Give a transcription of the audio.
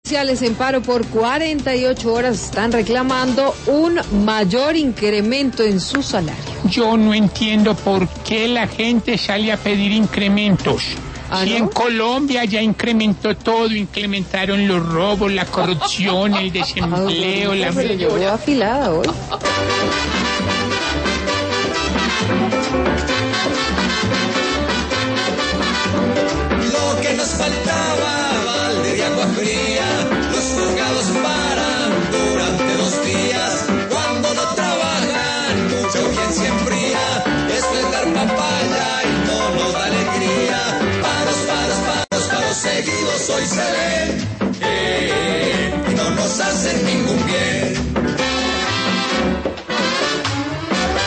Sociales en paro por 48 horas están reclamando un mayor incremento en su salario. Yo no entiendo por qué la gente sale a pedir incrementos. Si ¿no? en Colombia ya incrementó todo, incrementaron los robos, la corrupción, el desempleo, la... Se le llevó afilada hoy.